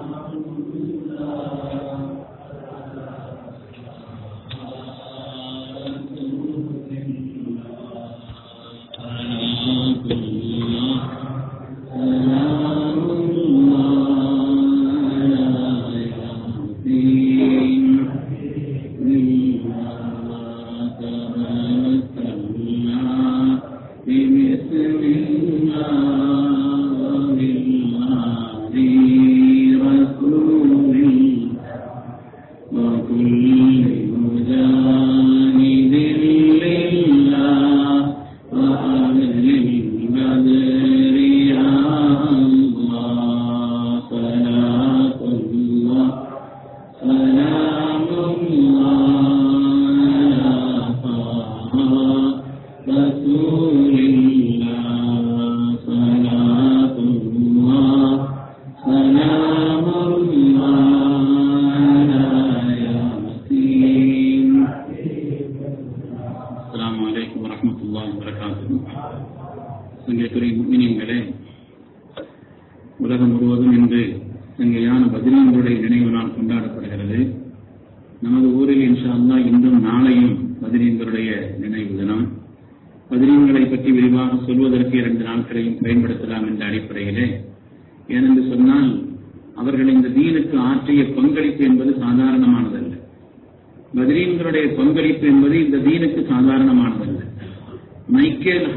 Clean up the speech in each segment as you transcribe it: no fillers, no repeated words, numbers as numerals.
உலகம் முழுவதும் இன்று சங்கையான பத்ரீன்களுடைய நினைவு நாள் கொண்டாடப்படுகிறது. நமது ஊரில் இன்ஷா அல்லாஹ் இன்றும் நாளையும் பத்ரீன்களுடைய நினைவு தினம். பத்ரீன்களை பற்றி விரிவாக சொல்வதற்கு 2 நாட்களையும் பயன்படுத்தலாம் என்ற அடிப்படையிலே, ஏனென்று சொன்னால் அவர்கள் இந்த தீனுக்கு ஆற்றிய பங்களிப்பு என்பது சாதாரணமானதல்ல. பத்ரீன்களுடைய பங்களிப்பு என்பது இந்த தீனுக்கு சாதாரணமானதல்ல. மைக்கேல்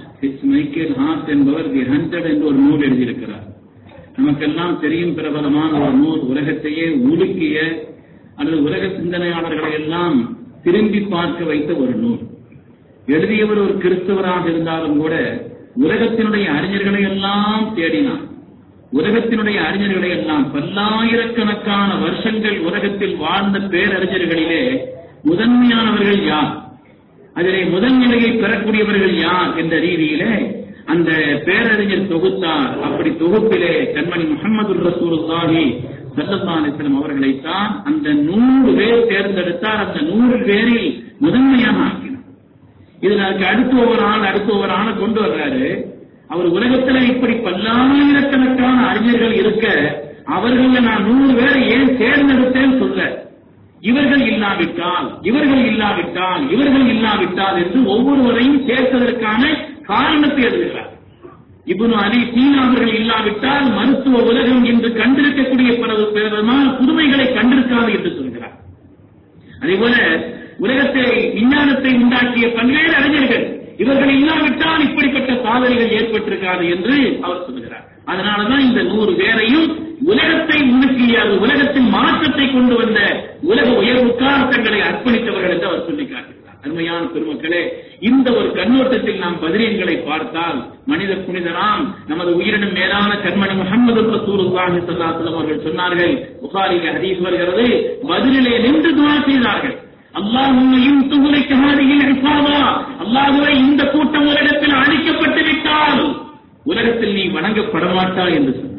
ஹார்ட் என்பவர் தி 100 என்று ஒரு நூல் எழுதியிருக்கிறார். நமக்கெல்லாம் தெரியும், பிரபலமான ஒரு நூல், உலகத்தையே உலுக்கிய அல்லது உலக சிந்தனையாளர்களை எல்லாம் திரும்பி பார்க்க வைத்த ஒரு நூல். எழுதியவர் ஒரு கிறிஸ்தவராக இருந்தாலும் கூட உலகத்தினுடைய அறிஞர்களை எல்லாம் தேடினார். உலகத்தினுடைய அறிஞர்களை எல்லாம், பல்லாயிரக்கணக்கான வருஷங்கள் உலகத்தில் வாழ்ந்த பேரறிஞர்களிலே முதன்மையானவர்கள் யார், அதிலே முதல் நிலையை பெறக்கூடியவர்கள் யார் என்ற ரீதியிலே அந்த பேரறிஞர் தொகுத்தார். அப்படி தொகுப்பிலே கண்மணி முஹம்மது ரசூலுல்லாஹி ஸல்லல்லாஹு அலைஹி வஸல்லம் அவர்களைத்தான் அந்த 100 பேர் தேர்ந்தெடுத்தார். அந்த 100 பேரில் முதன்மையாக ஆக்கினார். இதுல அடுத்து ஒவ்வொரு ஆணை கொண்டு வர்றாரு. அவர் உலகத்துல இப்படி பல்லாயிரக்கணக்கான அறிஞர்கள் இருக்க அவர்கள் நான் 100 பேரை ஏன் தேர்ந்தெடுத்தேன்னு சொல்ல, இவர்கள் இல்லாவிட்டால் என்று ஒவ்வொருவரையும் சேர்த்ததற்கான காரணத்தை எழுதுகிறார். இப்னு அலி சீனா அவர்கள் இல்லாவிட்டால் மருத்துவ உலகம் இன்று கண்டிருக்கக்கூடிய பல புதுமைகளை கண்டிருக்காது என்று சொல்கிறார். அதேபோல உலகத்தை விஞ்ஞானத்தை உண்டாக்கிய பல்வேறு அறிஞர்கள் இவர்கள் இல்லாவிட்டால் இப்படிப்பட்ட சாதனைகள் ஏற்பட்டிருக்காது என்று அவர் சொல்கிறார். அதனாலதான் இந்த 100 பேரையும் உலகத்தை உலுக்கிய, உலகத்தின் மாற்றத்தை கொண்டு வந்த உலக உயர்வுக்காக தங்களை அர்ப்பணித்தவர்கள் என்று அவர் சொல்லி காட்டுகிறார். அருமையான பெருமக்களே, இந்த ஒரு கண்ணோட்டத்தில் நாம் பத்ரீன்களை பார்த்தால் மனித புனிதராம் நமது உயிரினும் மேலான கண்மணி முஹம்மது ரசூலுல்லாஹி ஸல்லல்லாஹு அலைஹி வஸல்லம் அவர்கள் சொன்னார்கள், புகாரிலே ஹதீஸ் வருகிறது, பத்ரிலே நின்று துஆ செய்தார்கள். அல்லாஹும்ம இன் துஹ்லிக ஹாதிஹில் இஸாபா, அல்லாஹ்வே இந்த கூட்டம் உலகத்தில் அழிக்கப்பட்டு விட்டால் உலகத்தில் நீ வணங்கப்பட மாட்டாய் என்று சொன்னார்.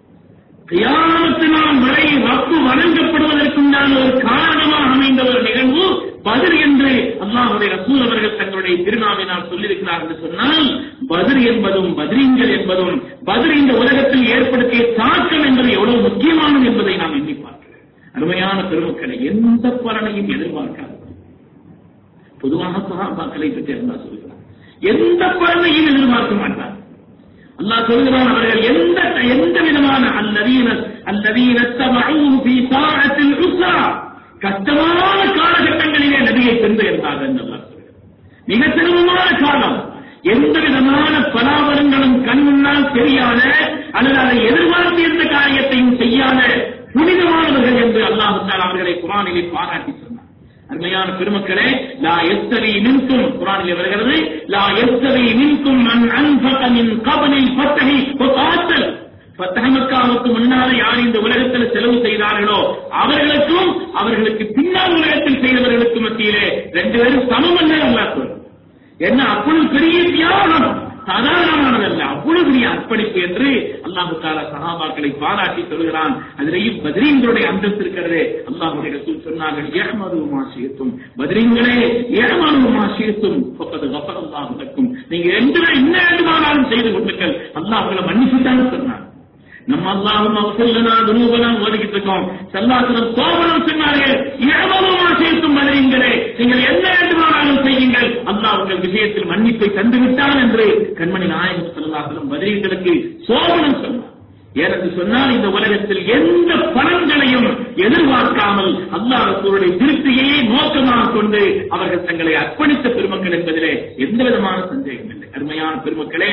கியாமத் நாள் வரை ரப்பு வணங்கப்படுவதற்குண்டான ஒரு காரணமாக அமைந்த ஒரு நிகழ்வு பத்ர் என்று அல்லாஹ்வுடைய ரசூல் அவர்கள் தங்களுடைய திருநாவினால் சொல்லியிருக்கிறார் என்று சொன்னால், பத்ர் என்பதும் பத்ரீன்கள் என்பதும் பத்ர் இந்த உலகத்தில் ஏற்படுத்திய தாக்கம் என்பது எவ்வளவு முக்கியமானது என்பதை நாம் எண்ணி பார்க்கிறோம். அருமையான பெருமக்களை, எந்த பலனையும் எதிர்பார்க்காது. பொதுவாக சஹாபாக்களை பற்றி அல்லாஹ் சொல்கிறார், எந்த பலனையும் எதிர்பார்க்க மாட்டார். அல்லாஹ் சொல்கிறான், அவர்கள் எந்த விதமான அல்லதீன தபஊஹு ஃபீ ஸாஅத்தில் உஸ்ரா, கஷ்டமான காலகட்டங்களிலே நபியை பின்தொடர்ந்தார்கள் என்று அல்லாஹ் சொல்கிறார். மிக சிரமமான காலம், எந்த விதமான பலாபலங்களும் கண் முன்னால் தெரியாத அல்லது அதை எதிர்பார்த்து எந்த காரியத்தையும் செய்யாத புனிதமானவர்கள் என்று அல்லாஹ் தஆலா அவர்களை குர்ஆனிலே பாராட்டி சொன்னார். அருமையான பெருமக்களே, லா யஸ்தவி மின்கும், குர்ஆனிலே வருகிறது, லா யஸ்தவி மின்கும் மன் அன்ஃபக மின் கப்லில் ஃபத்ஹி வகாத்தல், ஃபத்ஹ் மக்காவுக்கு முன்னாலே யார் இந்த உலகத்தில் செலவு செய்தார்களோ அவர்களுக்கும் அவர்களுக்கு பின்னால் உலகத்தில் செய்தவர்களுக்கு மத்தியிலே 2 பேரும் சமம் அல்ல அல்லாஹ் சொல்றார். என்ன அவ்வளவு பெரிய தியாகம், சாதாரணமானதல்ல, அவ்வளவு பெரிய அர்ப்பணிப்பு என்று அல்லாஹ் தஆலா சஹாபாக்களை பாராட்டி சொல்கிறான். அதிலேயும் பத்ரீன்களுடைய அந்தஸ்து இருக்கிறது. அல்லாஹ்வுடைய ரசூல் சொன்னார்கள், யஹ்மது மா ஷிஅத்தும், பத்ரீன்களே யஹ்மது மா ஷிஅத்தும் ஃபகத் கஃபரல்லாஹு லக்கும், நீங்க என்ன வேண்டுமானாலும் செய்து கொள்ளுங்கள், அல்லாஹ் உங்களை மன்னிச்சுட்டான்னு சொன்னார். நம்ம அல்லாஹும் அவசல்லனா துனூபனா ஓதிக்கிட்டு இருக்கோம். ஸல்லல்லாஹு கோபனம் சொன்னார்கள், எவ்வளவு சேர்த்தும் பதிலீங்களே, நீங்கள் என்ன வேண்டுமானாலும் செய்யுங்கள், அல்லாஹ் உங்கள் விஷயத்தில் மன்னிப்பை தந்துவிட்டான் என்று கண்மணி நாயகம் ஸல்லல்லாஹு அலைஹி வஸல்லம் பதிலீங்களுக்கு சோபனம் சொன்னார். ஏனென்று சொன்னால் இந்த உலகத்தில் எந்த பலன்களையும் எதிர்பார்க்காமல் அல்லாஹ் ரசூலுடைய திருப்தியையே நோக்கமாக கொண்டு அவர்கள் தங்களை அர்ப்பணித்த பெருமக்கள் என்பதிலே எந்த விதமான சந்தேகம் இல்லை. அருமையான பெருமக்களே,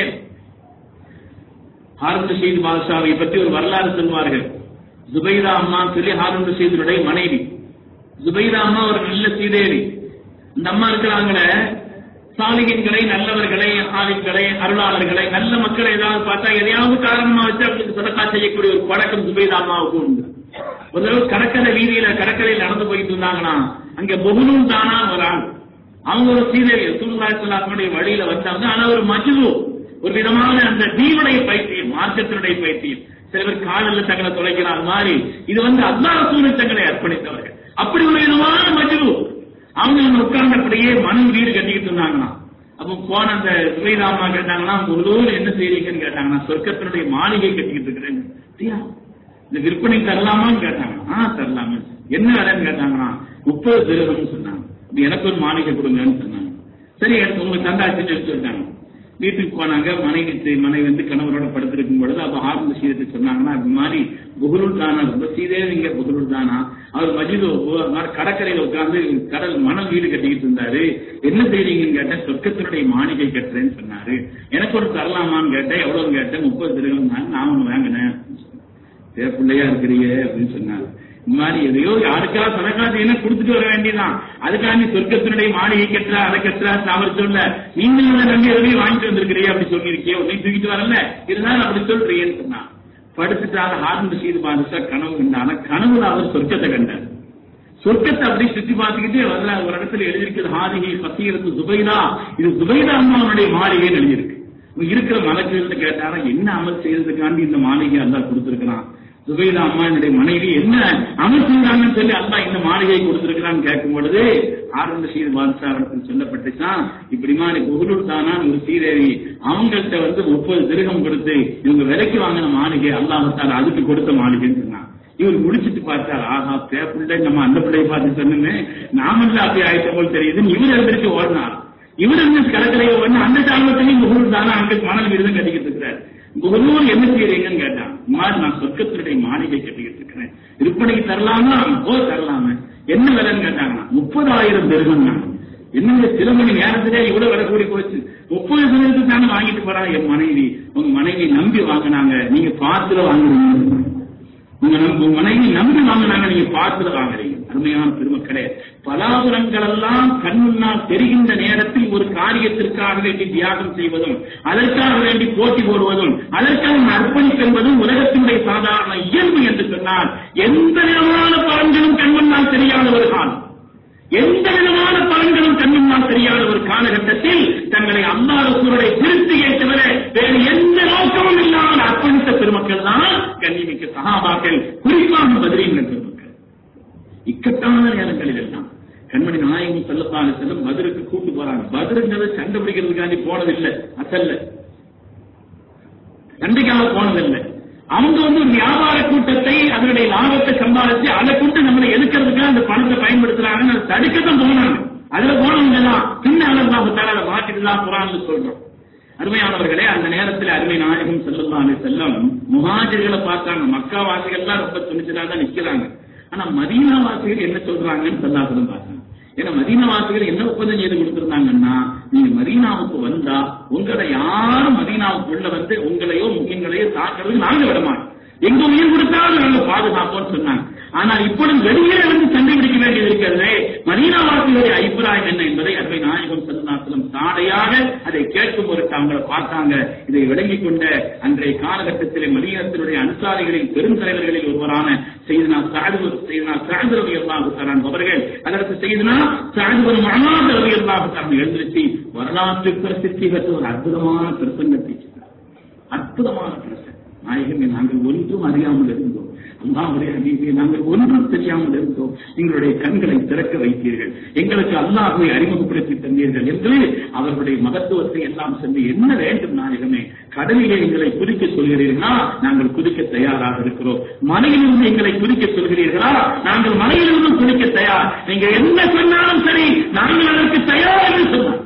ஹாரூன் ரஷீத் பாதுஷாவை பற்றி ஒரு வரலாறு சொல்வார்கள். ஜுபைதா அம்மா சொல்லி ஹாரூன் ரஷீதுடைய மனைவி. ஜுபைதா அம்மா ஒரு நல்ல சீதேவி. இந்த அம்மா இருக்கிறாங்களே, சாலிகின்களை, நல்லவர்களை, ஆலிம்களை, அருளாளர்களை, நல்ல மக்களை ஏதாவது பார்த்தா எதையாவது காரணமா வச்சு அவங்களுக்கு சதக்கா செய்யக்கூடிய ஒரு பழக்கம் ஜுபைதா அம்மாவுக்கு உண்டு. ஒரு தடவை கடற்கரையில் நடந்து போயிட்டு இருந்தாங்கன்னா அங்க பொகுலும் தானா ஒரு ஆள், அவங்க ஒரு சீதேவி ரசூலுல்லாஹி ஸல்லல்லாஹு அலைஹி வஸல்லம் வழியில வந்தாங்க. ஆனா ஒரு மஜ்னு, ஒரு விதமான அந்த தீனுடைய பைத்தியம், மார்க்கத்தினுடைய பைத்தியம். சில பேர் காலில் தங்களை தொலைக்கிறார் மாதிரி, இது அல்லாஹ் ரசூலுக்கு தங்களை அர்ப்பணித்தவர்கள். அப்படி ஒரு விதமான மஜ்னு. அவங்க உட்கார்ந்தபடியே மணல் வீடு கட்டிக்கிட்டு இருந்தாங்கன்னா, அப்போ போன அந்த ஜுபைதா அம்மா கேட்டாங்கன்னா, ஒரு என்ன செய்றீங்கன்னு கேட்டாங்கன்னா, சொர்க்கத்தினுடைய மாளிகை கட்டிக்கிட்டு இருக்கிறேன். இந்த விற்பனை தரலாமான்னு கேட்டாங்க. தரலாமே. என்ன வேலைன்னு கேட்டாங்கன்னா 30 திரகம் சொன்னாங்க. எனக்கு ஒரு மாளிகை கொடுங்கன்னு சொன்னாங்க. சரி, எனக்கு உங்களுக்கு தந்தாச்சுன்னு சொல்லிட்டாங்க. வீட்டுக்கு போனாங்க. மனைவி கணவரோட படுத்திருக்கும் பொழுது அப்ப ஹாரூன் ரஷீது சொன்னாங்கன்னா, இது மாதிரி புகலூர் தானா, ரொம்ப சீதேவிங்க புகலூர் தானா, அவர் மஜிது கடற்கரையில உட்கார்ந்து கடல் மணல் வீடு கட்டிக்கிட்டு இருந்தாரு. என்ன செய்றீங்கன்னு கேட்டேன். சொர்க்கத்தினுடைய மாளிகை கட்டுறேன்னு சொன்னாரு. எனக்கு ஒரு தரலாமான்னு கேட்டேன். எவ்வளவு கேட்டேன். 30 திரகம் தான். நான் ஒண்ணு வாங்கினேன். பிள்ளையா இருக்கிறீங்க அப்படின்னு சொன்னாரு. இந்த மாதிரி எதையோ யாருக்காவது சதகாத்து கொடுத்துட்டு வர வேண்டியதான். அதுக்காண்டி சொர்க்கத்தினுடைய மாளிகை கட்டுறா, அதை கட்டுறா அவர் சொல்ல, நீங்க அதை நம்பி எதையும் வாங்கிட்டு வந்திருக்கிறீ அப்படி சொல்லியிருக்கிய, உடனே தூக்கிட்டு வரல, இருந்தாலும் அப்படி சொல்றீங்கன்னு சொன்னா. படுத்துட்டால ஹாரூன் ரஷீத் பாதுஷா கனவு கண்டான. கனவுல அவர் சொர்க்கத்தை கண்டார். சொர்க்கத்தை அப்படி சுற்றி பார்த்துக்கிட்டே வரல. ஒரு இடத்துல எழுதியிருக்கிறது, ஹாதிஹி ஃபஸீரத்து ஜுபைதா, இது ஜுபைதா அம்மாவுடைய மாளிகைன்னு எழுதியிருக்கு. இருக்கிற மலக்குன்னு கேட்டாரா, என்ன அமல் செய்யறதுக்காண்டி இந்த மாளிகை அல்லாஹ் கொடுத்திருக்கிறான். ஜுபைதா அம்மா என்னுடைய மனைவி என்ன அமல் செய்யறாங்கன்னு சொல்லி அல்லாஹ் இந்த மாளிகையை கொடுத்திருக்கிறான்னு கேட்கும் பொழுது ஹாரூன் ரஷீத் பாதுஷா சொல்லப்பட்டுச்சான், இப்படி மாதிரி புகலூர் தானா ஒரு சீதேவி, அவங்கள்ட்ட 30 திரகம் கொடுத்து இவங்க விலைக்கு வாங்கின மாளிகை அல்லாஹ் அதுக்கு கொடுத்த மாளிகைன்னு சொன்னான். இவர் முடிச்சுட்டு பார்த்தார், ஆஹா பிள்ளை நம்ம அந்த பிள்ளையை பார்த்து சொன்னோமே, நாமல்ல அப்படி ஆயிட்ட போல் தெரியுதுன்னு இவர் எழுந்திரிச்சு ஓடினார். இவர் கடற்கரையை ஓடினா அந்த காலத்திலையும் புகலூர் தானா அங்க மணல் வீடு கட்டிக்கிட்டு இருக்கிறார். புகலூர் என்ன செய்யறீங்கன்னு கேட்டான். இந்த மாதிரி நான் சொர்க்கத்தினுடைய மாளிகை கட்டிக்கிட்டு இருக்கிறேன், விற்பனைக்கு தரலாமா? தரலாமே. என்ன விலைன்னு கேட்டாங்கன்னா 30,000 திரகம் தான். என்னங்க சில மணி நேரத்திலே இவ்வளவு விலை கூடி போச்சு. 30 திரகத்துக்கு தானே வாங்கிட்டு போறா என் மனைவி. உங்க மனைவி நம்பி வாங்கினாங்க, நீங்க பார்த்துல வாங்குறீங்க. உங்க மனைவி நம்பி வாங்கினாங்க, நீங்க பார்த்துல வாங்குறீங்க. அருமையான பெருமக்களே, பலாபுரங்கள் எல்லாம் கண் முன்னால் தெரிகின்ற நேரத்தில் ஒரு காரியத்திற்காக வேண்டி தியாகம் செய்வதும், அதற்காக வேண்டி போட்டி போடுவதும், அதற்காக அர்ப்பணிப்பதும் உலகத்தினுடைய சாதாரண இயல்பு என்று சொன்னால், எந்த விதமான பலன்களும் கண் முன்னால் தெரியாத ஒரு காலம், எந்த விதமான பலன்களும் கண் முன்னால் தெரியாத ஒரு காலகட்டத்தில் தங்களை அல்லாஹ் ரசூலுடைய திருப்தியை தவிர வேறு எந்த நோக்கமும் இல்லாமல் அர்ப்பணித்த பெருமக்கள் தான் கண்ணிமிக்க சஹாபாக்கள், குறிப்பாக பத்ரீன்கள் பெருமக்கள். இக்கட்டான நேரங்களில் எல்லாம் கண்மணி நாயகம் ஸல்லல்லாஹு அலைஹி வஸல்லம் பத்ருக்கு கூட்டு போறாங்க. பத்ருங்கிறது சண்டை பிடிக்கிறதுக்காண்டி போனதில்லை, அசல்ல சண்டைக்காக போனதில்லை. அவங்க ஒரு வியாபார கூட்டத்தை அதனுடைய லாபத்தை சம்பாதிச்சு அதை கொண்டு நம்மளை எதுக்கிறதுக்காக அந்த பணத்தை பயன்படுத்துறாங்கன்னு அதை தடுக்கத்தான் போனாங்க. அதுல போனவங்க தான் பின்னால் அதை மாற்றிட்டுதான் குர்ஆன்ல சொல்றோம். அருமையானவர்களே, அந்த நேரத்தில் அருமை நாயகம் ஸல்லல்லாஹு அலைஹி வஸல்லம் முஹாஜிர்களை பார்த்தாங்க. மக்கா வாசிகள் தான் ரொம்ப துணிச்சலா தான் நிக்கிறாங்க. ஆனா மதீனா வாசிகள் என்ன சொல்றாங்கன்னு ஸல்லல்லாஹு அலைஹி வஸல்லம் பார்த்தாங்க. ஏன்னா மதீனா வாசிகள் என்ன ஒப்பந்தம் செய்து கொடுத்திருந்தாங்கன்னா, நீங்க மதீனாவுக்கு வந்தா உங்களை யாரும் மதீனாவுக்குள்ள உங்களையோ முஸ்லிம்களையோ தாக்குறதுக்கு நாங்க விடமாட்டோம், எங்க உயிர் கொடுத்தாலும் நாங்க பாதுகாப்போம்னு சொன்னாங்க. ஆனால் இப்பொழுது வெளியே சண்டை பிடிக்க வேண்டியது இருக்கிறது. மதீனாவாசிகளுடைய அபிப்பிராயம் என்ன என்பதை அருமை நாயகம் ஸல்லல்லாஹு அலைஹி வஸல்லம் சாடையாக அதை கேட்கும் பொருட்டு அவங்களை பார்த்தாங்க. இதை விளங்கிக் கொண்ட அன்றைய காலகட்டத்திலே மதீனத்தினுடைய அன்சாரிகளின் பெருந்தலைவர்களில் ஒருவரான சையதுனா சஅத் ரலியல்லாஹு தஆலா அவர்கள், அதற்கு சையதுனா சஅத் பின் முஆத் ரலியல்லாஹு தஆலா எழுந்திருச்சு வரலாற்று பிரசித்தி பெற்ற ஒரு அற்புதமான பிரசங்கத்தை, அற்புதமான பிரசங்கம். நாயகமே, நாங்கள் ஒன்றும் அறியாமல் இருந்தோம், அல்லாஹ்வுடைய ஹபீபே, நாங்கள் ஒன்றும் தெரியாமல் இருந்தோம், எங்களுடைய கண்களை திறக்க வைத்தீர்கள், எங்களுக்கு அல்லாஹ்வை அறிமுகப்படுத்தி தந்தீர்கள் என்று அவர்களுடைய மகத்துவத்தை எல்லாம் சொல்லி, என்ன வேண்டும் நாயகமே, கடலிலே எங்களை குதிக்க சொல்கிறீர்களா, நாங்கள் குதிக்க தயாராக இருக்கிறோம். மலையிலிருந்து எங்களை குதிக்க சொல்கிறீர்களா, நாங்கள் மலையிலிருந்து குதிக்க தயார். நீங்க என்ன சொன்னாலும் சரி, நாங்கள் அதற்கு தயார் என்று சொன்னார்.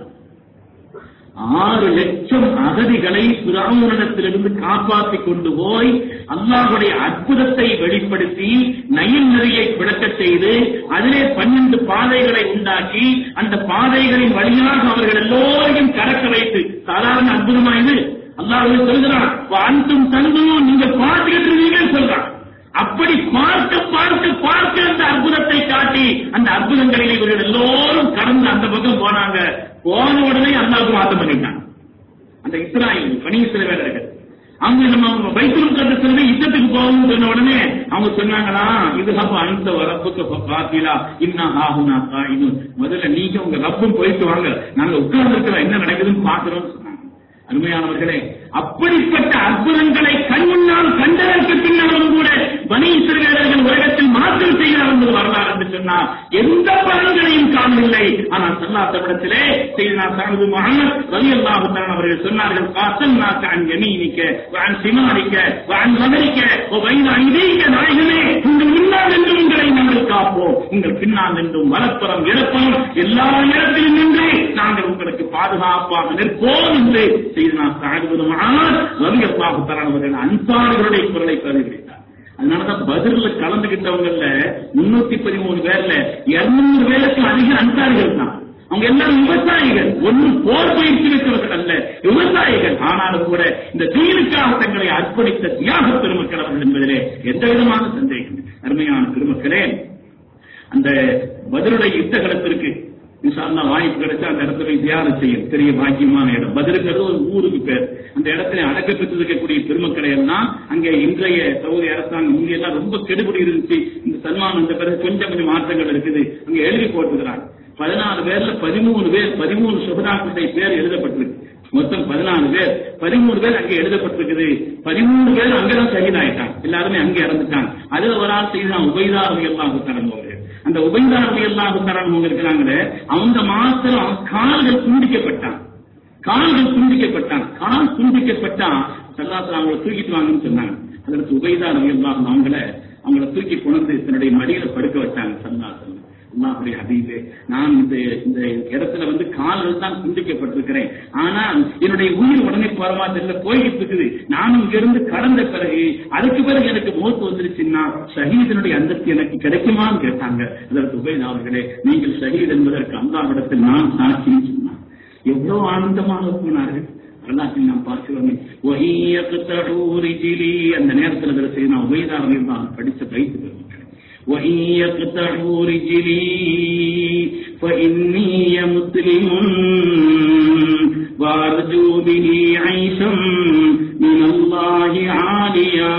6 லட்சம் அகதிகளை பிராமணத்திலிருந்து காப்பாற்றிக் கொண்டு போய் அல்லாஹ்வுடைய அற்புதத்தை வெளிப்படுத்தி நைல் நதியை பிளக்கச் செய்து அதிலே 12 பாதைகளை உண்டாக்கி அந்த பாதைகளின் வழியாக அவர்கள் எல்லோரையும் கடக்க வைத்து, சாதாரண அற்புதமா இது? அல்லாஹ் சொல்கிறான், அன்றும் தந்தும் நீங்க பார்த்துக்கிட்டு இருக்கீங்கன்னு சொல்றான். அப்படி பார்க்க பார்க்க பார்க்க அந்த அற்புதத்தை காட்டி அந்த அற்புதங்களில் இவர்கள் எல்லோரும் கடந்து அந்த பக்கம் போனாங்க. போன உடனே அல்லாஹ்வுக்கு மாத்தம் பண்ணிட்டாங்க. அந்த இஸ்ராயேல் பனி இஸ்ரவேலர்கள் அவங்க நம்ம பைத்துல் முகத்தஸிலிருந்து யுத்தத்துக்கு போகணும்னு சொன்ன உடனே அவங்க சொன்னாங்களா, இது அந்த வரப்புக்கு பாத்தீங்களா இன்னா ஆகுனா காயினும், முதல்ல நீங்க உங்க ரப்பும் போயிட்டு வாங்க, நாங்க உட்கார்ந்து இருக்கிறோம், என்ன நடக்குதுன்னு பாக்குறோம்னு சொன்னாங்க. அருமையானவர்களே, அப்படிப்பட்ட அற்புதங்களை கண்முன்னால் கண்டதற்கு பின்னாலும் கூட பனி இஸ்ரவேலர்கள் உலகத்தில் மாற்றம் செய்கிறார் என்பது வரலாறு என்று சொன்னார். எந்த பலன்களையும் காணவில்லை. ஆனால் ஸல்லல்லாஹு அலைஹி வஸல்லத்திலே சையதுனா சஅத் முஹம்மத் ரலியல்லாஹு தஆலா அவர்கள் சொன்னார்கள், காசல்னாக அன் யமீனிக வ அன் ஷிமாலிக வ அன் ஸஹரிக வ பைன ஐதீக, நாயகமே உங்கள் முன்னால் நின்று உங்களை நாங்கள் காப்போம், உங்கள் பின்னால் நின்றும் வலப்புறம் இடப்புறம் எல்லா இடத்திலும் நின்று நாங்கள் உங்களுக்கு பாதுகாப்பாக நிற்போம் என்று சையதுனா சஅத் முஹம்மத் ரலியல்லாஹு தஆலா அவர்கள் அன்சாரிகளுடைய குரலை பதிவிட்டார். அதனாலதான் பத்ர்ல கலந்துகிட்டவங்கல்ல 313 பேர்ல 200 பேருக்கு அதிக அன்சாரிகள் தான். அவங்க எல்லாரும் விவசாயிகள், ஒன்றும் போர் பயிற்சி பெற்றவர்கள் அல்ல, விவசாயிகள். ஆனாலும் கூட இந்த தீனுக்காக தங்களை அர்ப்பணித்த தியாக பெருமக்கள் அவர்கள் என்பதிலே எந்த விதமான சந்தேகம். அருமையான பெருமக்களே, அந்த பத்ருடைய யுத்த களத்திற்கு இன்ஷா அல்லாஹ் வாய்ப்பு கிடைச்சா அந்த இடத்துல தியானம் செய்யும் பெரிய பாக்கியமான இடம். பத்ருங்கிறது ஒரு ஊருக்கு பேர். அந்த இடத்துல அடக்கப்பட்டிருக்கக்கூடிய பெருமக்களை எல்லாம் அங்கே இன்றைய சவுதி அரசாங்கம் இங்கெல்லாம் ரொம்ப கெடுபடி இருந்துச்சு. இந்த சல்மான் அந்த பிறகு கொஞ்சம் கொஞ்சம் மாற்றங்கள் இருக்குது, அங்க எழுதி போட்டுக்கிறாங்க. 14 பேர்ல 13 சுஹதாக்களுடைய பேர் எழுதப்பட்டிருக்கு. மொத்தம் 14 பேர், 13 பேர் அங்கே எழுதப்பட்டிருக்குது. 13 பேர் அங்கதான் ஷஹீதாயிட்டாங்க, எல்லாருமே அங்கே இறந்துட்டாங்க. அதுல ஒரு ஆள் செய்தான் உபைதா ரலியல்லாஹு தஆலா. அந்த உபைதா ரலியல்லாஹு தஆலா இருக்கிறாங்களே, அவங்க மாத்திரம் கால்கள் துண்டிக்கப்பட்டான். கால் துண்டிக்கப்பட்டா ஸல்லல்லாஹு அவங்களை தூக்கிட்டு வாங்கன்னு சொன்னாங்க. அதற்கு உபைதா ரலியல்லாஹு அவங்கள தூக்கி கொண்டு தன்னுடைய மடியில படுக்க வச்சாங்க. ஸல்லல்லாஹு அல்லாஹ்வுடைய ஹபீபே, நான் இந்த இடத்துல கால்கள் தான் துண்டிக்கப்பட்டிருக்கிறேன், ஆனால் என்னுடைய உயிர் உடனே போறமா தெரியல, போய்கிட்டு இருக்குது. நானும் இங்கிருந்து கடந்த பிறகு அதுக்கு பிறகு எனக்கு மௌத் வந்துருச்சுன்னா ஷஹீதனுடைய அந்தஸ்து எனக்கு கிடைக்குமான்னு கேட்டாங்க. அதற்கு உபைதா அவர்களே, நீங்கள் ஷஹீத் என்பதற்கு அல்லாஹ்விடத்தில் நான் சாட்சின்னு சொன்னார். எவ்வளவு ஆனந்தமாக போனார்கள். வரலாற்றில் நாம் பார்க்கிறோமே, அந்த நேரத்தில் செய்ய உபைதா ரலியல்லாஹு படித்த பைத்து பெறுவார்கள். وَإِنْ يَقْطَعُوا رِجْلِي فَإِنِّي مُسْلِمٌ وَأَرْجُو بِهِ عَيْشًا مِنَ اللَّهِ عَالِيًا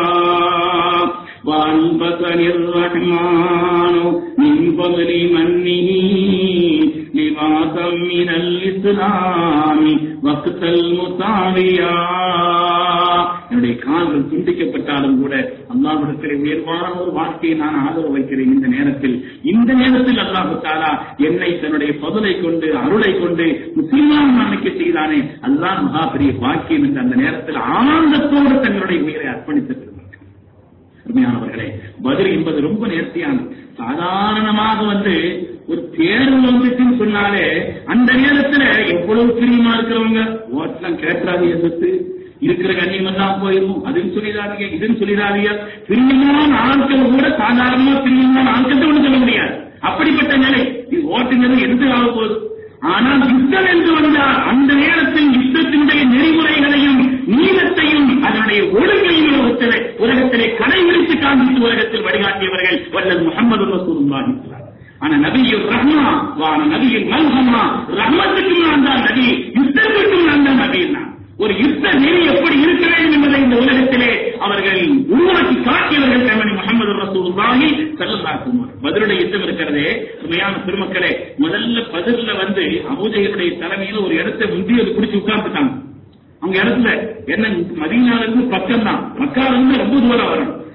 وَأَلْبَسَنِي الرَّحْمَنُ مِنْ فَضْلِ مَنِّهِ لِبَاسًا مِنَ الْإِسْلَامِ وَقْتَ الْمُسَاوِيَةِ. என்னுடைய கால்கள் துண்டிக்கப்பட்டாலும் கூட அல்லாஹ்விடத்தில் உயர்வான ஒரு வாழ்க்கையை நான் ஆதரவு வைக்கிறேன். இந்த நேரத்தில் அல்லாஹ் தஆலா என்னை தன்னுடைய பதலை கொண்டு அருளை கொண்டு முஸ்லிமான நினைக்க செய்தானே, அல்லாஹ் மகா பெரிய பாக்கியம் என்று அந்த நேரத்தில் ஆனந்தத்தோடு தங்களுடைய உயிரை அர்ப்பணித்திருக்கிறார்கள். அருமையானவர்களே, பத்ர் என்பது ரொம்ப நேர்த்தியானது. சாதாரணமாக ஒரு தேர்வு வந்துச்சுன்னு சொன்னாலே அந்த நேரத்தில் எவ்வளவு பிரியமா இருக்கிறவங்க ஓட்டெல்லாம் கேட்கிறாது, எதிர்த்து இருக்கிற கண்ணியம் எல்லாம் போயிடும், அதுன்னு சொல்லிடாதீங்க இதுன்னு சொல்லிடாதீங்க. பிரியமான ஆட்கள் கூட சாதாரணமா பிரியமான ஆட்கள் ஒன்று சொல்ல முடியாது. அப்படிப்பட்ட நிலை இது ஓட்டுங்கிறது எந்த ஆக போகுது. ஆனால் யுத்தம் என்று வந்தால் அந்த நேரத்தில் யுத்தத்தினுடைய நெறிமுறைகளையும் நீளத்தையும் அதனுடைய ஒழுங்கையும் உலகத்திலே கடைபிடித்து காண்பித்து உலகத்தில் வழிகாட்டியவர்கள் வல்லது முஹம்மது ரசூலுல்லாஹி. ஆனா நபியுர் ரஹ்மா வான நபியுல் மல்ஹமா, ரஹ்மத்துக்கும் நான் தான் நபி, யுத்தத்துக்கும் நான் தான் நபி. ஒரு யுத்த நெறி எப்படி இருக்க வேண்டும் என்பதை இந்த உலகத்திலே அவர்கள் உருவாக்கி காட்டியவர்கள் கண்மணி முஹம்மது ரசூலுல்லாஹி ஸல்லல்லாஹு அலைஹி வஸல்லம். பத்ருடைய யுத்தம் இருக்கிறதே, உண்மையான பெருமக்களே, முதல்ல பத்ர்ல அபூஜஹலுடைய தலைமையில ஒரு இடத்தை முந்தியது பிடிச்சு உட்கார்ந்துட்டாங்க. அவங்க இடத்துல என்ன, மதீனால இருந்து பக்கம் தான், மக்கால இருந்து ரொம்ப தூரம் வரும்.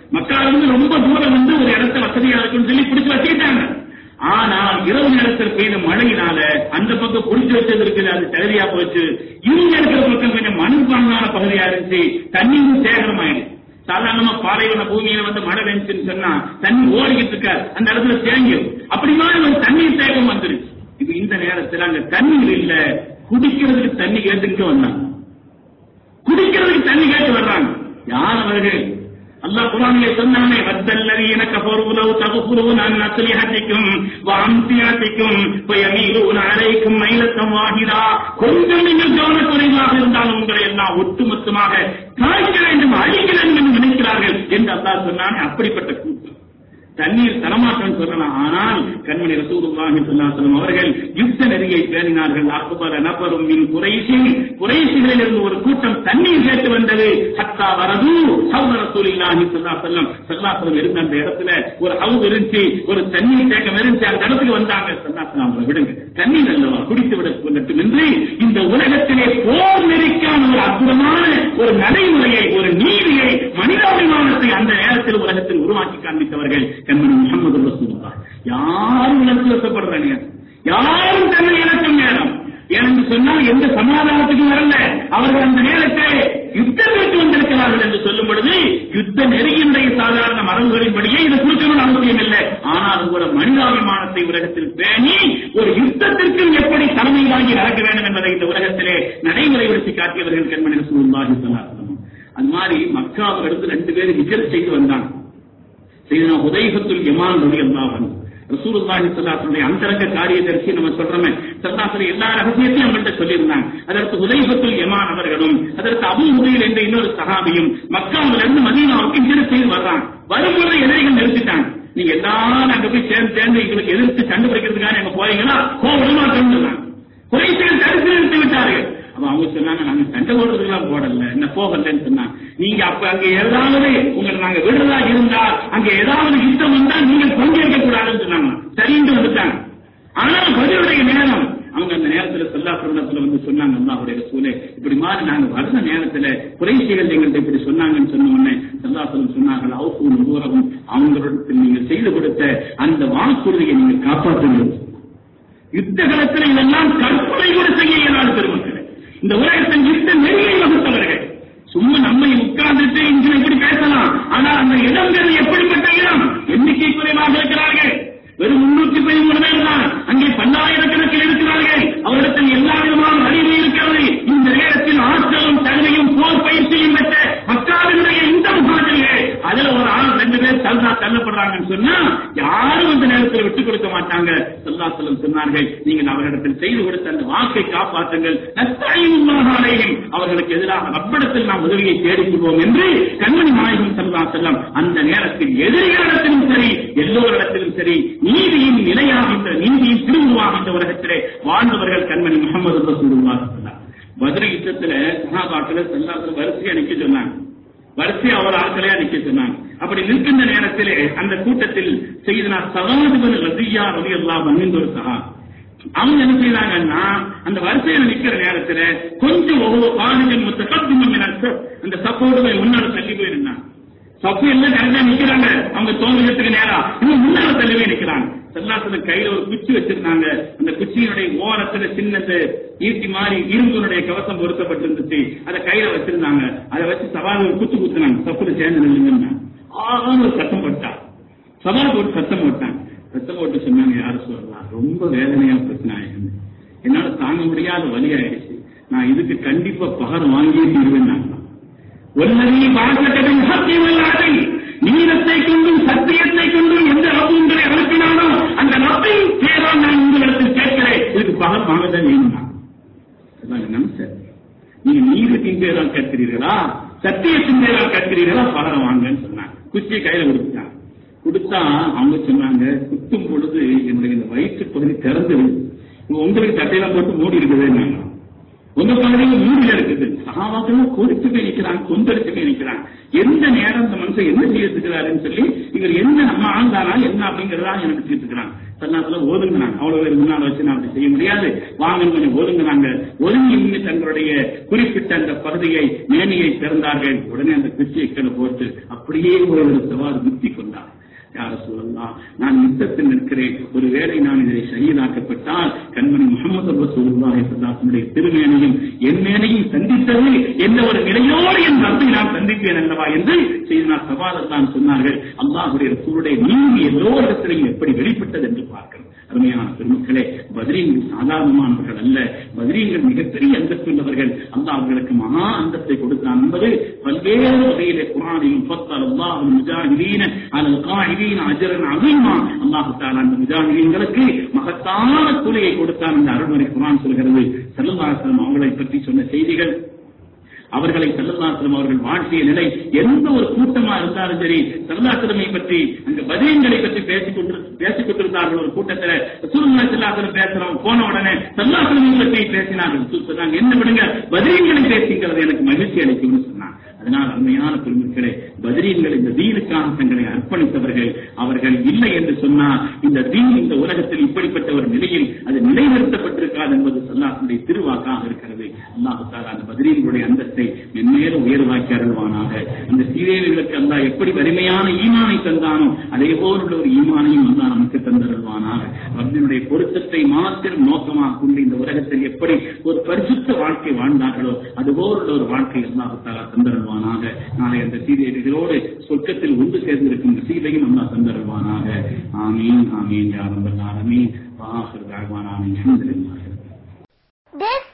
மக்காவிலிருந்து ரொம்ப தூரம் வந்து ஒரு இடத்த வசதியா இருக்குன்னு சொல்லி பிடிச்சு வச்சுக்கிட்டாங்க. ஆனால் இரவு நேரத்தில் பெய்த மழையினால அந்த பக்கம் பிடிச்சு வச்சது இருக்குது, அது தகுதியா போச்சு. இவங்க இருக்கிற பக்கம் கொஞ்சம் மண்பாங்கான பகுதியா இருந்துச்சு, தண்ணியும் சேகரம் ஆயிடுச்சு. சாதாரணமா பாலைவன பூமியில வந்து மழை பெஞ்சுன்னு சொன்னா தண்ணி ஓடிக்கிட்டு இருக்க அந்த இடத்துல தேங்கும், அப்படி மாதிரி ஒரு தண்ணீர் தேக்கம் வந்துருச்சு. இது இந்த நேரத்தில் அங்க தண்ணீர் இல்ல, குடிக்கிறதுக்கு தண்ணி கேட்டுக்கிட்டு வந்தாங்க. குடிக்கிறதுக்கு தண்ணி கேட்டு வர்றாங்க. யார் அவர்கள்? அல்லாஹ் குர்ஆனிலே சொன்னானே, வத்தல்லதீன கஃபரு லவ் தக்ஃபுரூன அன் அஸ்லிஹத்திக்கும் வ அம்தியத்திக்கும் ஃபயமீலூன அலைக்கும் மைலத்தம் வாஹிதா. கொஞ்சம் நீங்கள் கவனக்குறைவாக இருந்தாலும் உங்களை எல்லாம் ஒட்டுமொத்தமாக தாக்க வேண்டும், அழிக்க வேண்டும் என்று நினைக்கிறார்கள் என்று அல்லாஹ் சொன்னானே. அப்படிப்பட்ட கூட்டம் தண்ணீர் தரமாற்றம் சொல்லலாம். ஆனால் கண்மணி ரசூலுல்லாஹி ஸல்லல்லாஹு அலைஹி வஸல்லம் அவர்கள் யுத்த நெறியை பேணினார்கள். அக்பர நபரும் மின் குறைஷிகளில் இருந்து ஒரு கூட்டம் தண்ணீர் கேட்டு வந்தது. ஹத்தா வரது ஹவ்ல ரசூலுல்லாஹி ஸல்லல்லாஹு அலைஹி வஸல்லம் இருந்த அந்த இடத்துல ஒரு ஹவுஸ் இருந்துச்சு, ஒரு தண்ணீர் தேக்கம் இருந்துச்சு. அந்த இடத்துக்கு வந்தாங்க. ஸல்லல்லாஹு அலைஹி வஸல்லம் விடுங்க, தண்ணீர் அல்லவா, குடித்து விட வேண்டும் என்று இந்த உலகத்திலே போர் நெறிக்கான ஒரு அற்புதமான ஒரு நடைமுறையை, ஒரு நீதியை, மனிதாபிமானத்தை அந்த நேரத்தில் உலகத்தில் உருவாக்கி காண்பித்தவர்கள் கண்மணி முஹம்மது ரசூலுல்லாஹ். யாரும் உணர்ச்சி வசப்படுறாங்க, யாரும் தன்னை இழக்கும் நேரம் என்று சொன்னால் எந்த சமாதானத்துக்கும் வரல. அவர்கள் அந்த நேரத்தை யுத்தத்திற்கு வந்திருக்கிறார்கள் என்று சொல்லும் பொழுது யுத்த நெறியினுடைய சாதாரண மரபுகளின்படியே இது குறிக்கணும் அவசியம் இல்லை. ஆனாலும் கூட மனிதாபிமானத்தை உலகத்தில் பேணி ஒரு யுத்தத்திற்கு எப்படி தலைமை வாங்கி நடக்க வேண்டும் என்பதை இந்த உலகத்திலே நடைமுறைப்படுத்தி காட்டியவர்கள் கண்மணி ரசூலுல்லாஹி ஸல்லல்லாஹு அலைஹி வஸல்லம். அது மாதிரி மக்காவிலிருந்து 2 பேர் ஹிஜ்ரத் செய்து வந்தாங்க. சையதுனா ஹுதைஃபத்துல் யமான் ரலியல்லாஹு அன்ஹு ரசூலுல்லாஹி ஸல்லல்லாஹு அலைஹி வஸல்லம் அந்தரங்க காரியதரிசி நம்ம சொல்றோமே, ஸல்லல்லாஹு எல்லா ரகசியத்தையும் அவங்கள்ட்ட சொல்லியிருந்தாங்க. அதற்கு ஹுதைஃபத்துல் யமான் அவர்களும் அதற்கு அபூ ஹுதைல் என்ற இன்னொரு சஹாபியும் மக்காவிலிருந்து மதீனாவுக்கு ஹிஜ்ரத் செய்து வர்றாங்க. வரும்போது எதிரிகள் நிறுத்திட்டாங்க. நீங்க எல்லாரும் அங்க போய் சேர்ந்து எங்களுக்கு எதிர்த்து கண்டுபிடிக்கிறதுக்காக எங்க போறீங்களா, விடமாட்டோம்னு சொன்னாங்க. குறைஷிகள் தடுத்து நிறுத்தி விட்டார்கள். அவங்க சொன்னாங்க, நாங்க சண்டை போடுறதுக்கெல்லாம் போடல, என்ன போகலன்னு சொன்னாங்க. நீங்க அப்ப அங்க ஏதாவது உங்களை நாங்க விடுறதா இருந்தா அங்க ஏதாவது யுத்தம் வந்தா நீங்க பங்கேற்க கூடாதுன்னு சொன்னாங்க. சரின்னு வந்துட்டாங்க. ஆனால் பதிலுடைய நேரம் அவங்க அந்த நேரத்துல ஸல்லல்லாஹு வந்து சொன்னாங்க, அல்லாஹ்வுடைய ரசூலே இப்படி மாதிரி நாங்க வர்ற நேரத்துல குறைஷிகள் எங்கள்கிட்ட இப்படி சொன்னாங்கன்னு சொன்ன உடனே ஸல்லல்லாஹு சொன்னார்கள், அவுஃபூ தூரவும் அவங்களுக்கு நீங்க செய்து கொடுத்த அந்த வாக்குறுதியை நீங்க காப்பாற்றுங்கள். யுத்த காலத்தில் இதெல்லாம் கற்பனை கூட செய்ய இயலாத பெருமக்கள். இந்த உலகத்தின் யுத்த நெறியை வகுத்தவர்கள். சும்மா நம்மை உட்கார்ந்துட்டு இன்று இப்படி பேசலாம், ஆனால் அந்த இடங்கள் எப்படிப்பட்ட இடம், எண்ணிக்கை குறைவாக இருக்கிறார்கள். வெறும் 313 பேர் தான், அங்கே பல்லாயிரக்கணக்கில் இருக்கிறார்கள். அவரிடத்தில் எல்லா விதமான அறிவு இருக்கிறது. இந்த நேரத்தில் ஆற்றலும் தகுதியும் போர் பயிற்சியும் பெற்ற மக்காவினுடைய இந்த முகாமிலே அதுல ஒரு ஆள் 2 பேர் தள்ளப்படுறாங்கன்னு சொன்னா யாரும் அந்த நேரத்தில் விட்டுக் கொடுக்க மாட்டாங்க. ஸல்லல்லாஹு அலைஹி வஸல்லம் சொன்னார்கள், நீங்கள் அவர்களிடத்தில் செய்து கொடுத்த அந்த வாக்கை காப்பாற்றுங்கள். நஸ்தஈனுல்லாஹ அலைஹிம், அவர்களுக்கு எதிராக ரப்பிடத்தில் நாம் உதவியை தேடிக்கொள்வோம் என்று கண்மணி நாயகம் ஸல்லல்லாஹு அலைஹி வஸல்லம் அந்த நேரத்தில் எதிரிகளிடத்திலும் சரி எல்லோரிடத்திலும் சரி நீதியின் நிலையாகின்ற, நீதியின் திருவுருவாகின்ற உலகத்திலே வாழ்ந்தவர்கள் கண்மணி முஹம்மது ரசூலுல்லாஹி ஸல்லல்லாஹு அலைஹி வஸல்லம். பத்ர் யுத்தத்துல சஹாபாக்களை ஸல்லல்லாஹு வரிசையா நிக்க சொன்னாங்க. வரிசையா அவர் ஆட்களையா நிக்க சொன்னாங்க. அப்படி நிற்கின்ற நேரத்திலே அந்த கூட்டத்தில் செய்தனா ஸவாத் இப்னு ரஸியா ரலியல்லாஹு அன்ஹு ஒரு சஹாபி, அவங்க என்ன செய்தாங்கன்னா அந்த வரிசையில நிக்கிற நேரத்துல கொஞ்சம் ஒவ்வொரு காலின் முத்தகத்திமும் அந்த சப்போர்டுகளை முன்னாடி தள்ளி போயிருந்தாங்க. சப்பு எல்லாம் கரெக்டா நிக்கிறாங்க. அவங்க தோன்றதுக்கு நேரம் இன்னும் முன்னால தள்ளவே நிக்கிறாங்க. ஸல்லல்லாஹு கையில ஒரு குச்சி வச்சிருந்தாங்க. அந்த குச்சியினுடைய ஓரத்துல சின்னது ஈட்டி மாதிரி இரும்புனுடைய கவசம் பொருத்தப்பட்டிருந்துச்சு. அதை கையில வச்சிருந்தாங்க. அதை வச்சு சவால் ஒரு குத்து குத்துனாங்க. சப்புல சேர்ந்து நில்லுங்க. ஒரு சத்தம் போட்டா சவால் போட்டு சத்தம் போட்டாங்க. சத்தம் போட்டு சொன்னாங்க, யாரும் சொல்லலாம், ரொம்ப வேதனையா பிரச்சனை ஆயிடுச்சு, என்னால தாங்க முடியாத வலி ஆயிடுச்சு, நான் இதுக்கு கண்டிப்பா பகர் வாங்கியே தீர்வேன். ஒன்னதி பாசத்தின் சத்தியமல்லாதை நீளத்தை கொண்டும் சத்தியத்தை கொண்டும் எந்த ரப்பு உங்களை அனுப்பினானோ அந்த ரப்பின் பேரால் நான் உங்களிடத்தில் கேட்கிறேன், இதுக்கு பகல் வாங்கதான் வேணும்னா சார், நீங்க நீளத்தின் பேரால் கேட்கிறீர்களா சத்தியத்தின் பேரால் கேட்கிறீர்களா, பகரம் வாங்கன்னு சொன்னாங்க. குச்சியை கையில கொடுத்துட்டாங்க. கொடுத்தா அவங்க சொன்னாங்க, குத்தும் பொழுது என்னுடைய இந்த வயிற்று பகுதி திறந்து உங்களுக்கு தட்டையெல்லாம் போட்டு மூடி இருக்குதுன்னு, உங்க பகுதியில் மூடில இருக்குது. சஹாபாக்கள் கொதித்து போய் நிற்கிறாங்க, கொந்தளித்து போய் நிற்கிறாங்க. எந்த நேரம் இந்த மனுஷன் என்ன செய்யறாருன்னு சொல்லி இவர் என்ன நம்ம ஆழ்ந்தானா என்ன அப்படிங்கறதா நினைச்சிட்டு இருக்கிறாங்க. சல்லாத்துல ஓதுங்கினாங்க. அவ்வளவு பேர் முன்னால் வச்சு நான் அப்படி செய்ய முடியாது, வாங்க கொஞ்சம் ஓதுங்கினாங்க. ஒதுங்கி தங்களுடைய குறிப்பிட்ட அந்த பகுதியை மேனியை திறந்தார்கள். உடனே அந்த குச்சியை கீழே போட்டு அப்படியே ஒரு சவாறு முத்தி கொண்டார். யார சொல்லலாம், நான் யுத்தத்தில் நிற்கிறேன், ஒருவேளை நான் இதை ஷஹீதாக்கப்பட்டால் கண்மணி முஹம்மது ரசூலுல்லாஹி ஸல்லல்லாஹு அலைஹி வஸல்லம் திருமேனியும் என் மேனையும் சந்தித்தது எந்த ஒரு நிலையோடு என் ரப்பை நான் சந்திப்பேன் அல்லவா என்று செய்தனா சவால் தான் சொன்னார்கள். அல்லாஹ்வுடைய ரசூலுடைய நீதி எல்லோரிடத்திலும் எப்படி வெளிப்பட்டது என்று பார்க்கிறோம். அருமையான பெருமக்களே, பத்ரீன்கள் சாதாரணமானவர்கள் அல்ல, பத்ரீன்கள் மிகப்பெரிய அந்தஸ்துள்ளவர்கள். அல்லாஹ் அவர்களுக்கு மகா அந்தஸ்தை கொடுத்தான் என்பது பல்வேறு வகையிலே குர்ஆனிலும் ஃபத்தலல்லாஹுல் முஜாஹிதீன அலல் காயிதீன அஜ்ரன் அஸீமா, அல்லாஹ் தஆலா அந்த முஜாஹிதீன்களுக்கு மகத்தான கூலியை கொடுத்தான் என்று அருள்மறை குர்ஆன் சொல்கிறது. ஸல்லல்லாஹு அலைஹி வஸல்லம் அவர்களை பற்றி சொன்ன செய்திகள், அவர்களை ஸல்லல்லாஹு அலைஹி வஸல்லம் அவர்கள் வாழ்க்கைய நிலை, எந்த ஒரு கூட்டமா இருந்தாலும் சரி ஸல்லல்லாஹு அலைஹி வஸல்லம் பற்றி அந்த பத்ரீன்களை பற்றி பேசிக் கொண்டிருந்தார்கள். ஒரு கூட்டத்தில் ரசூலுல்லாஹி ஸல்லல்லாஹு அலைஹி வஸல்லம் பேசுறோம், போன உடனே ஸல்லல்லாஹு அலைஹி வஸல்லம் பற்றி பேசினார்கள். சொன்னாங்க, என்ன விடுங்க, பத்ரீன்களை பேசிக்கிறது எனக்கு மகிழ்ச்சி அளிக்கும்னு சொன்னாங்க. அதனால் அருமையான பெருமக்களே, பத்ரீன்கள் இந்த தீனுக்காக தங்களை அர்ப்பணித்தவர்கள். அவர்கள் இல்லை என்று சொன்னால் இந்த தீன் இந்த உலகத்தில் இப்படிப்பட்ட ஒரு நிலையில் அது நிலைநிறுத்தப்பட்டிருக்காது என்பது ஸல்லல்லாஹுடைய திருவாக்காக இருக்கிறது. அல்லாஹ் தஆலா அந்த பத்ரீன்களுடைய அந்தஸ்தை மென்மேலும் உயர்வாக்கி அருள்வானாக. அந்த சீரேவிகளுக்கு அல்லாஹ் எப்படி வலிமையான ஈமானை தந்தானோ அதே போல் உள்ள ஒரு ஈமானையும் அல்லாஹ் நமக்கு தந்தருள்வானாக. ரப்பினுடைய பொருத்தத்தை மாத்திரம் நோக்கமாக கொண்டு இந்த உலகத்தில் எப்படி ஒரு பரிசுத்த வாழ்க்கை வாழ்ந்தார்களோ அதுபோல் உள்ள ஒரு வாழ்க்கை அல்லாஹ் தஆலா தந்தருள்வானாக. நாளை அந்த சீரேவிகளோடு சொர்க்கத்தில் ஒன்று சேர்ந்திருக்கும் நசீபையும் அல்லாஹ் தந்தருள்வானாக. ஆமீன் ஆமீன் யா ரப்பல் ஆலமீன். வ ஆகிரு தஅவானா அல்ஹம்துலில்லாஹ்.